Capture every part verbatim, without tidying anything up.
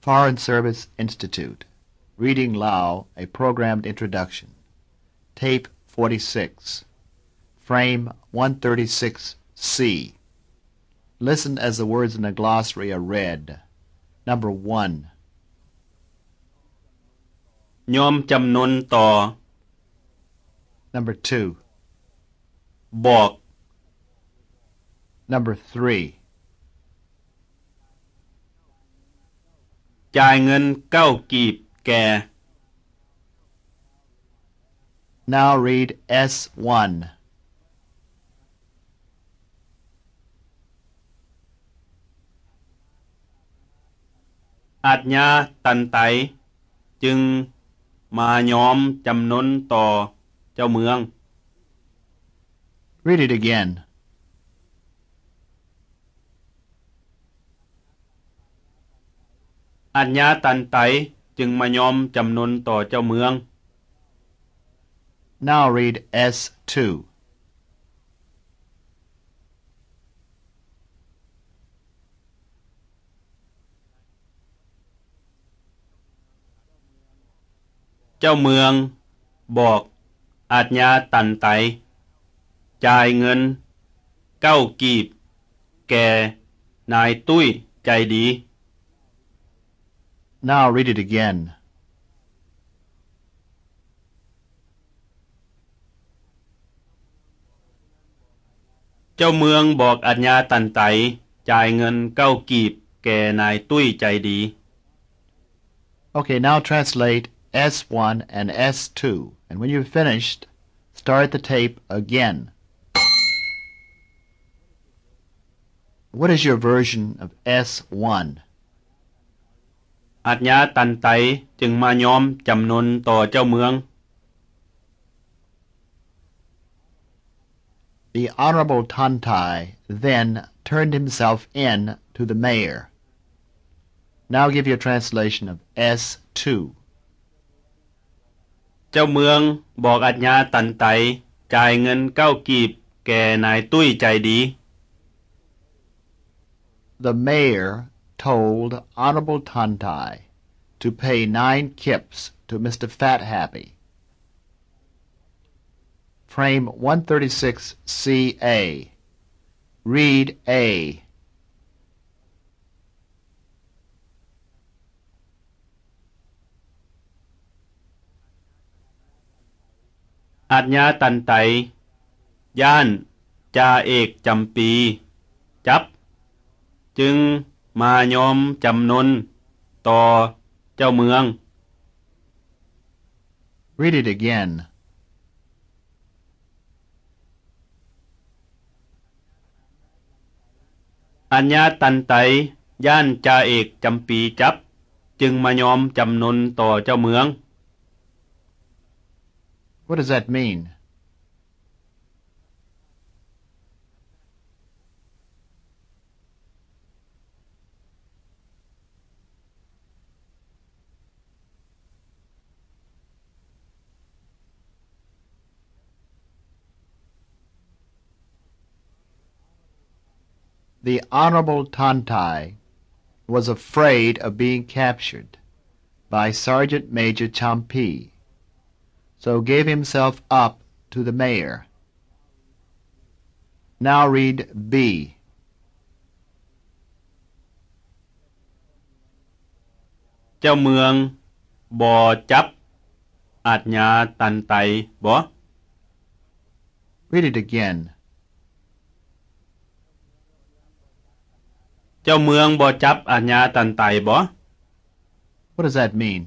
Foreign Service Institute. Reading Lao, a programmed introduction. Tape forty-six. Frame one thirty-six C. Listen as the words in the glossary are read. Number one. ยอมจำนนต่อ Number two. บอก Number three. จ่ายเงินเก้ากีบแก่ Now read S one. อาจญาตันไตจึงมายอมจำนนต่อเจ้าเมือง Read it again. อาจญาตันไตจึงมายอมจำนนต่อเจ้าเมือง Now read S two. เจ้าเมืองบอกอาจญาตันไตจ่ายเงินเก้ากีบแก่นายตุ้ยใจดี Now read it again. เจ้าเมืองบอกอาจญาตันไตจ่ายเงินเก้ากีบแก่นายตุ้ยใจดี Okay, now translate S one and S two. And when you've finished, start the tape again. What is your version of S one? อาจญาตันไตจึงมายอมจำนนต่อเจ้าเมือง The Honorable Tantai then turned himself in to the mayor. Now give your translation of S two. เจ้าเมืองบอกอาจญาตันไตจ่ายเงินเก้ากีบแก่นายตุ้ยใจดี The mayor told Honorable Tantai to pay nine kips to Mister Fat Happy. Frame one thirty-six C A. Read A. อาจญาตันไตย่านจ่าเอกจำปีจับจึงมายอมจำนนต่อเจ้าเมือง Read it again. อาจญาตันไตย่านจ่าเอกจำปีจับจึงมายอมจำนนต่อเจ้าเมือง What does that mean? The Honorable Tantai was afraid of being captured by Sergeant Major Champi, so gave himself up to the mayor. Now read B. เจ้าเมืองบ่จับอาจญาตันไตบ่ Read it again. เจ้าเมืองบ่จับอาจญาตันไตบ่ What does that mean?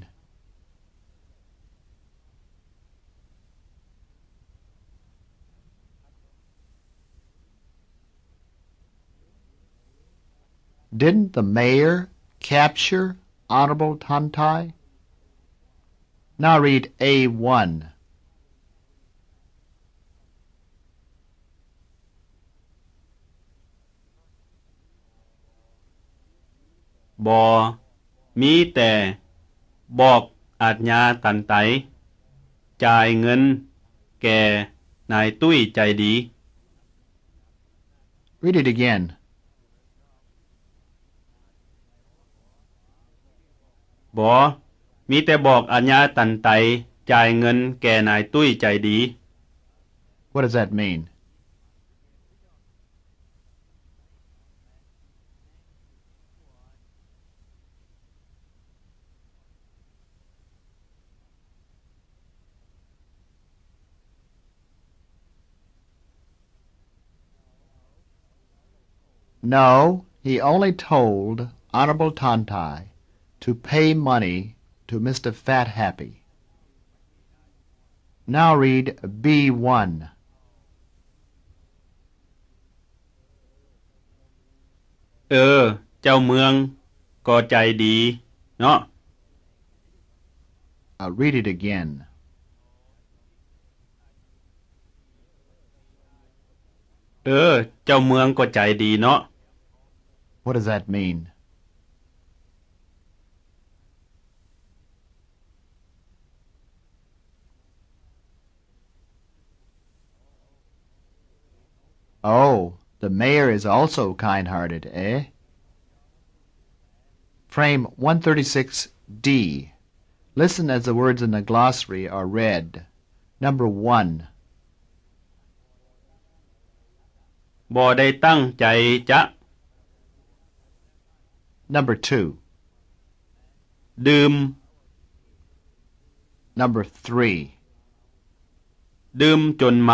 Didn't the mayor capture Honorable Tantai? Now read A one. บ่มีแต่บอกอาจญาตันไตจ่ายเงินแก่นายตุ้ยใจดี Read it again. บ่มีแต่บอกอาญาตันไตจ่ายเงินแก่นายตุ้ยใจดี What does that mean? No, he only told Honorable Tontai to pay money to Mister Fat Happy. Now read B one. เออเจ้าเมืองก็ใจดีเนาะ I'll read it again. เออเจ้าเมืองก็ใจดีเนาะ What does that mean? Oh, the mayor is also kind-hearted, eh? Frame one thirty-six D. Listen as the words in the glossary are read. Number one. บ่ได้ตั้งใจจะ Number two. ดื่ม Number three. ดื่มจนเมา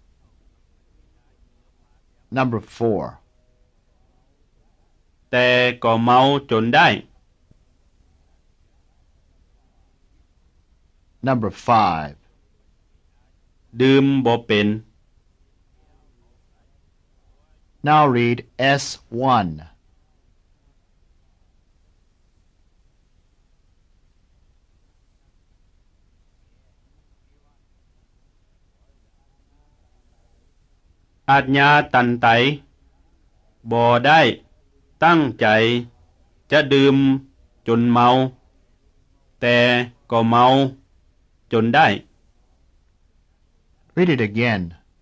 Number four. แต่ก็เมาจนได้ Number five. ดื่มบ่เป็น Now read S one. อาญาตันไตบ่ได้ตั้งใจจะดื่มจนเมาแต่ก็เมาจนได้ Read it again.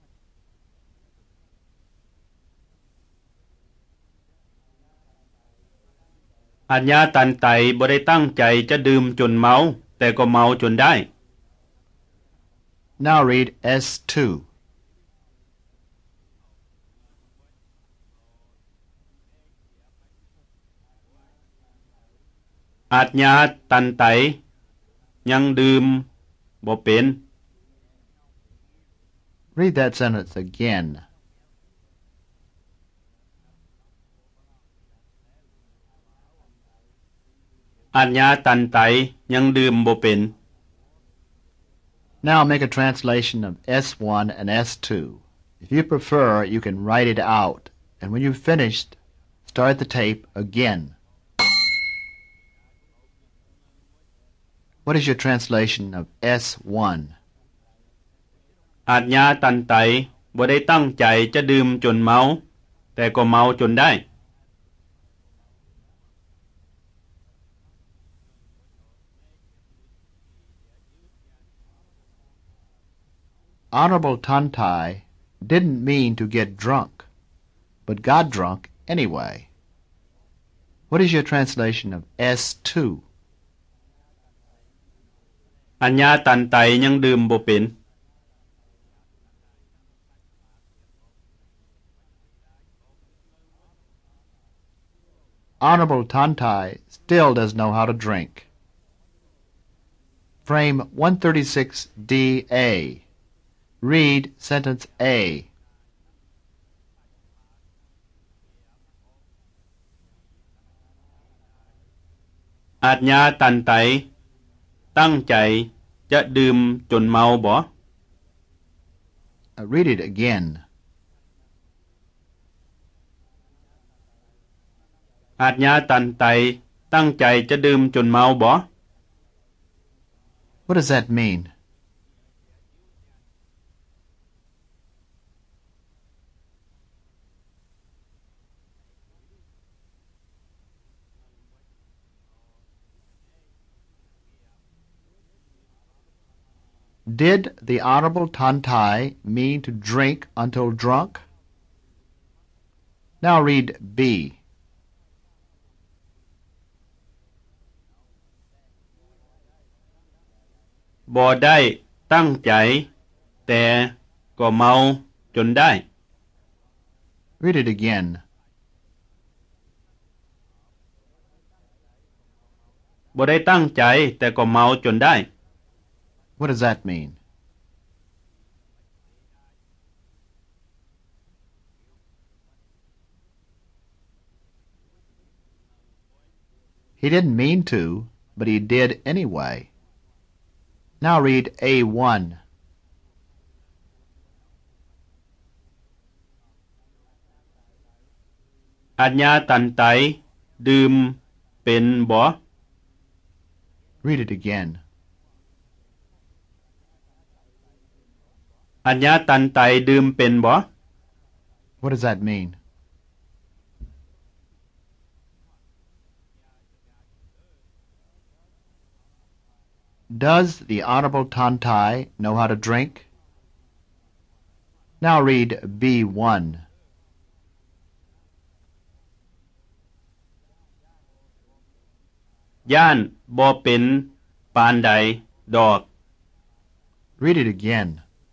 อาญาตันไตบ่ได้ตั้งใจจะดื่มจนเมาแต่ก็เมาจนได้ Now read S two. อาญาตันไตยังดื่มบ่เป็น Read that sentence again. อาญาตันไตยังดื่มบ่เป็น Now make a translation of S one and S two. If you prefer, you can write it out, and when you've finished, start the tape again. What is your translation of S one? อาญาตันไตบ่ได้ตั้งใจจะดื่มจนเมาแต่ก็เมาจนได้ Honorable Tantai didn't mean to get drunk, but got drunk anyway. What is your translation of S two? อาญาตันไตยังดื่มบ่เป็น Honorable Tantai still doesn't know how to drink. Frame one thirty-six D A. Read sentence A. อาญาตันไตตั้งใจจะดื่มจนเมาบ่ Uh, read it again. อาญาตันไตตั้งใจจะดื่มจนเมาบ่ What does that mean? Did the Honorable Tantai mean to drink until drunk? Now read B. บ่ได้ตั้งใจแต่ก็เมาจนได้ Read it again. บ่ได้ตั้งใจแต่ก็เมาจนได้ What does that mean? He didn't mean to, but he did anyway. Now read A one. อาญญาตันไตดื่มเป็นบ่ Read it again. อาญญาตันไตดื่มเป็นบ่ What does that mean? Does the Honorable Tantai know how to drink? Now read B one. ย่านบ่เป็นปานใดดอก Read it again.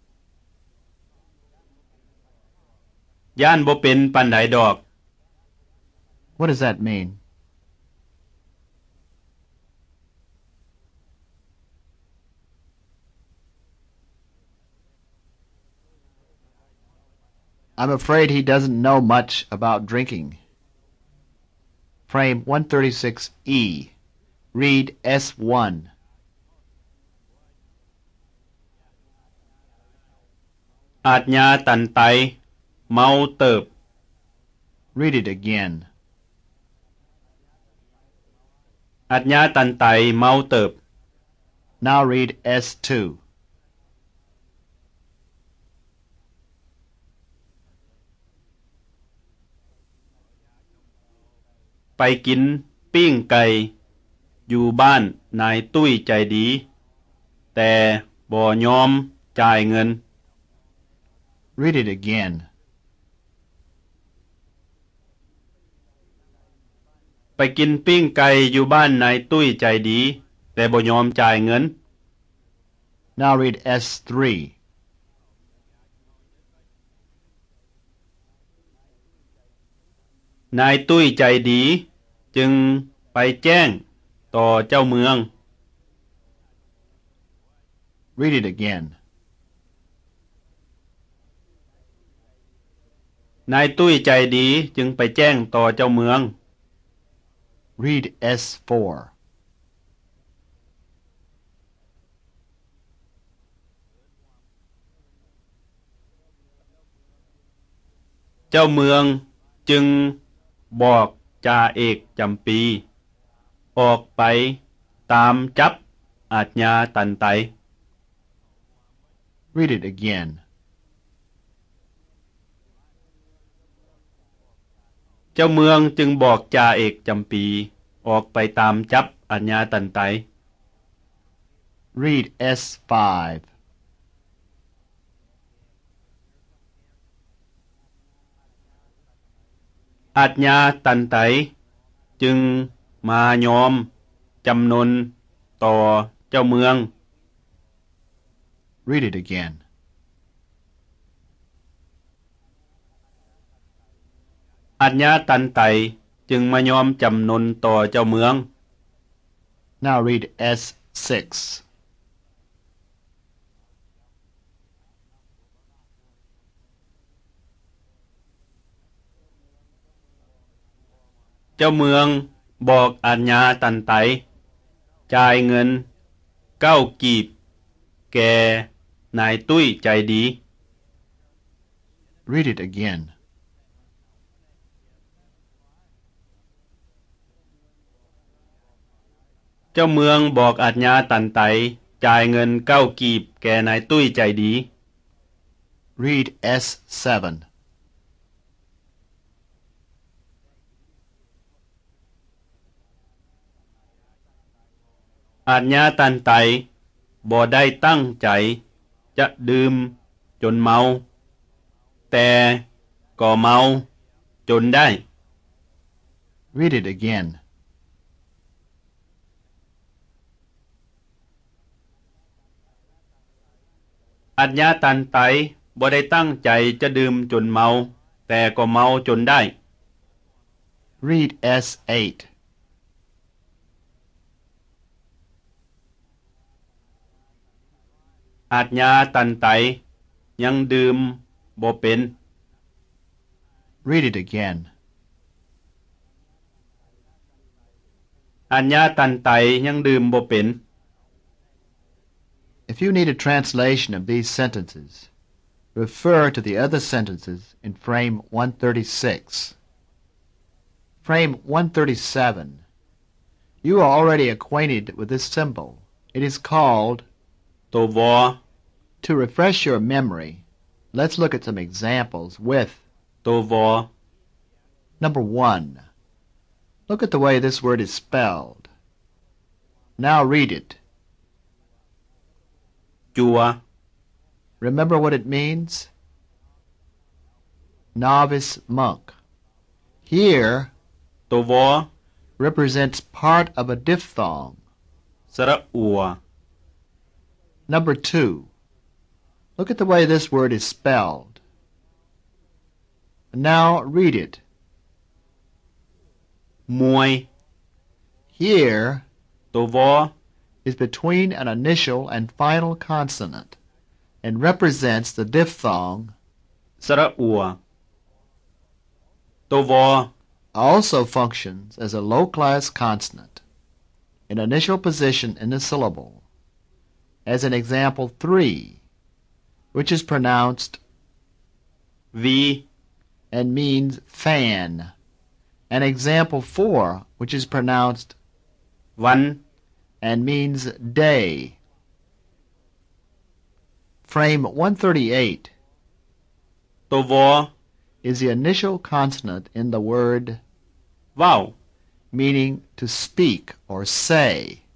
ย่านบ่เป็นปานใดดอก What does that mean? I'm afraid he doesn't know much about drinking. Frame one thirty-six E. Read S one. อาญญาตันไตเมาเติบ Read it again. อาญญาตันไตเมาเติบ Now read S two. ไปกินปิ้งไก่อยู่บ้านนายตุ้ยใจดีแต่บ่ยอมจ่ายเงิน Read it again. ไปกินปิ้งไก่อยู่บ้านนายตุ้ยใจดีแต่บ่ยอมจ่ายเงิน Now read S three. นายตุ้ยใจดีจึงไปแจ้งต่อเจ้าเมือง Read it again. นายตุ้ยใจดีจึงไปแจ้งต่อเจ้าเมือง Read S four. เจ้าเมืองจึงบอกจ่าเอกจำปีออกไปตามจับอาญญาตันไต Read it again. เจ้าเมืองจึงบอกจ่าเอกจำปีออกไปตามจับอาญญาตันไต Read S five. อาญญาตันไตจึงมายอมจำนนต่อเจ้าเมือง Read it again. อาญญาตันไตจึงมายอมจำนนต่อเจ้าเมือง Now read S six. เจ้าเมืองบอกอาญญาตันไตจ่ายเงินเก้ากีบแก่นายตุ้ยใจดี Read it again. เจ้าเมืองบอกอาญญาตันไตจ่ายเงินเก้ากีบแก่นายตุ้ยใจดี Read S seven. อาญญาตันไตบ่ได้ตั้งใจจะดื่มจนเมาแต่ก็เมาจนได้ Read it again. ออาจญาตันไตบ่ได้ตั้งใจจะดื่มจนเมาแต่ก็เมาจนได้ Read S eight. อาจญาตันไตยังดื่มบ่เป็น Read it again. อาจญาตันไตยังดื่มบ่เป็น If you need a translation of these sentences, refer to the other sentences in frame one thirty-six. Frame one thirty-seven. You are already acquainted with this symbol. It is called. ตัววอ To refresh your memory, let's look at some examples with. ตัววอ Number one. Look at the way this word is spelled. Now read it. จัว Remember what it means? Novice monk. Here ตัววอ represents part of a diphthong. สระอัว Number two. Look at the way this word is spelled. Now read it. มวย Here ตัววอ is between an initial and final consonant and represents the diphthong. สระอัว ตัววอ Also functions as a low-class consonant, an initial position in the syllable, as in example three, which is pronounced วี and means fan, and example four, which is pronounced วัน and means day. Frame one thirty-eight ตัววอ is the initial consonant in the word ว้าว meaning to speak or say.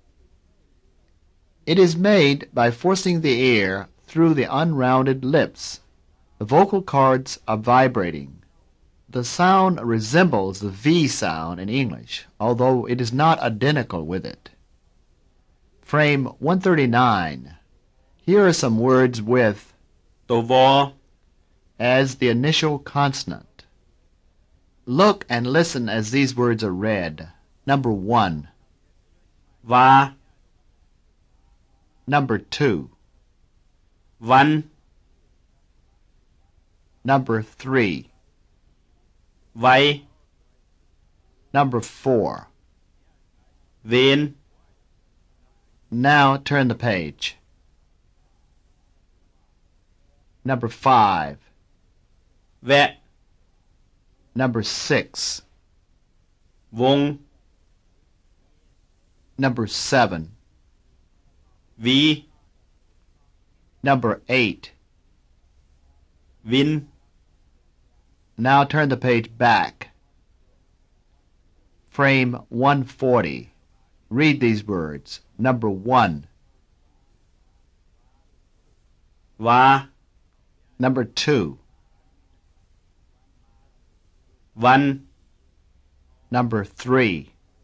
It is made by forcing the air through the unrounded lips. The vocal cords are vibrating. The sound resembles the V sound in English, although it is not identical with it. Frame one thirty-nine. Here are some words with ตัววอ as the initial consonant. Look and listen as these words are read. Number one. วา Number two. วัน Number three. ไว้ Number four. เวน Now turn the page. Number five. แวะ Number six. วง Number seven. วี Number eight. วิน Now turn the page back. Frame one forty. Read these words. Number one. วา Number two. วัน Number three.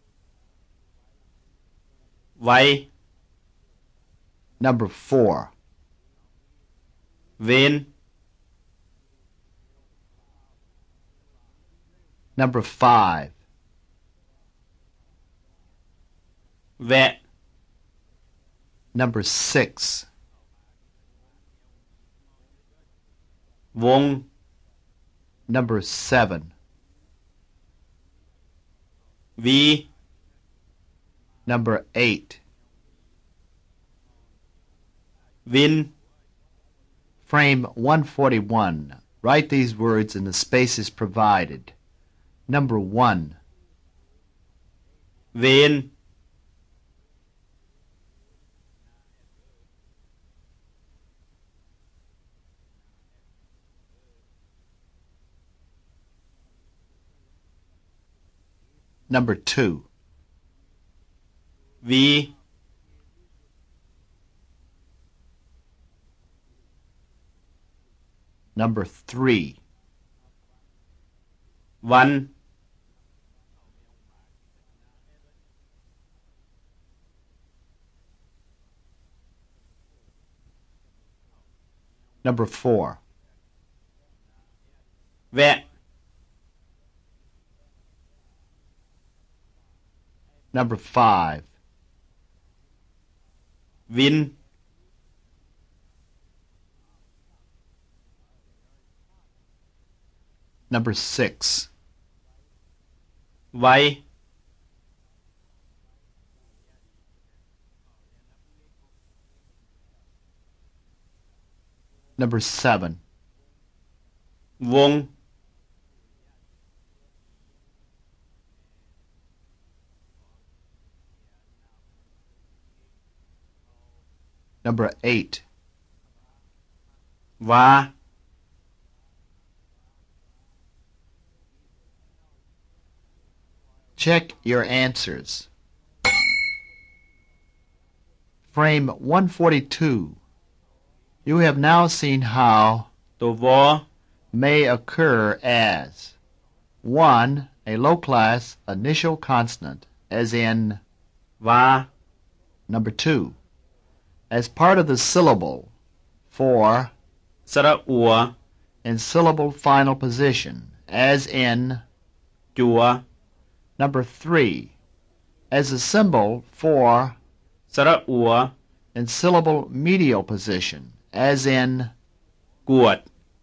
ไว้ Number four. เวน Number five. แวะ Number six. วง Number seven. วี Number eight. วิน Frame one forty-one. Write these words in the spaces provided. Number one. เวน Number two. วี Number three. วัน ว Number four. แวะ Number five. วิน Number six. ไว้ Number seven. วง Number eight. ว่า Check your answers. Frame one forty-two. You have now seen how ตัววอ may occur as one. A low-class initial consonant, as in ว่า number two. As part of the syllable for สระอัว in syllable final position, as in จัว number three. As a symbol for สระอัว in syllable medial position, as in กวด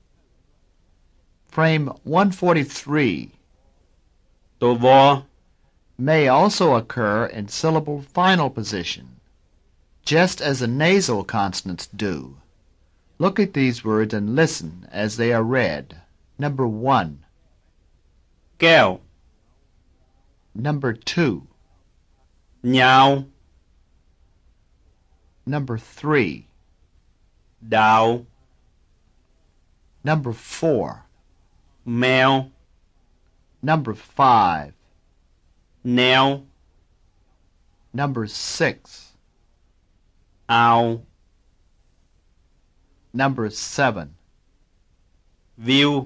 frame one forty-three. ตัววอ May also occur in syllable final position, just as the nasal consonants do. Look at these words and listen as they are read. Number one. แก้ว Number two. ยาว Number three. ดาว Number four. แมว Number five. แนว Number six. เอา Number seven. วิว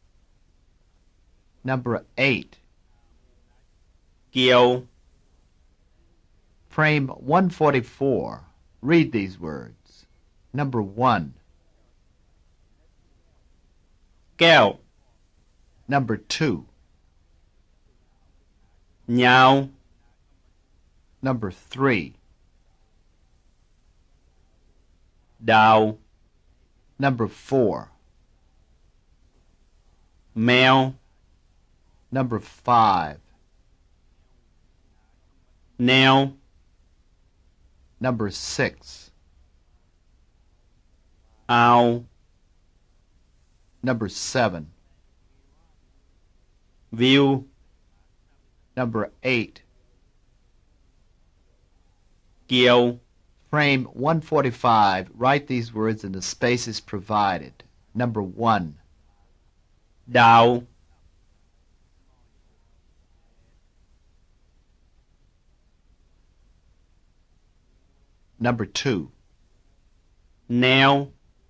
Number eight. เกี่ยว Frame one forty-four. Read these words. Number one. แก้ว Number two. ยาว Number three. ดาว Number four. แมว Number five. แนว Number six. เอา Number seven. วิว Number eight. เกี่ยว Frame one forty-five. Write these words in the spaces provided. Number one. ดาว Number two. แนว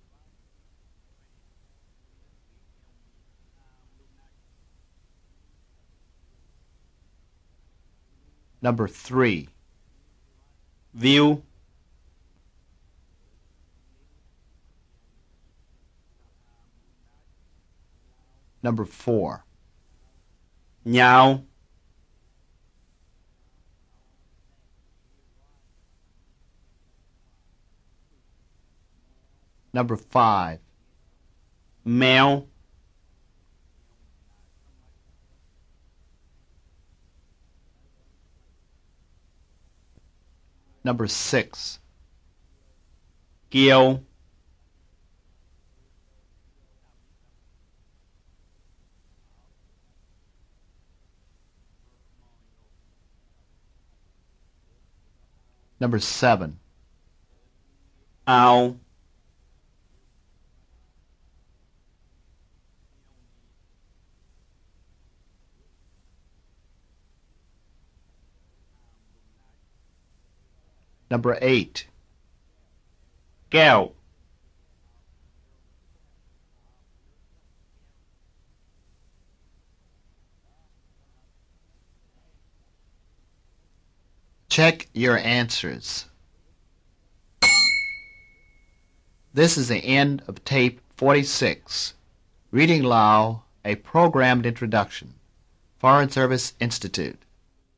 Number three. วิว Number four. ยาว Number five. แมว Number six. เกี่ยว Number seven. เอา Number eight. แก้ว Check your answers. This is the end of tape forty-six. Reading Lao, a programmed introduction. Foreign Service Institute.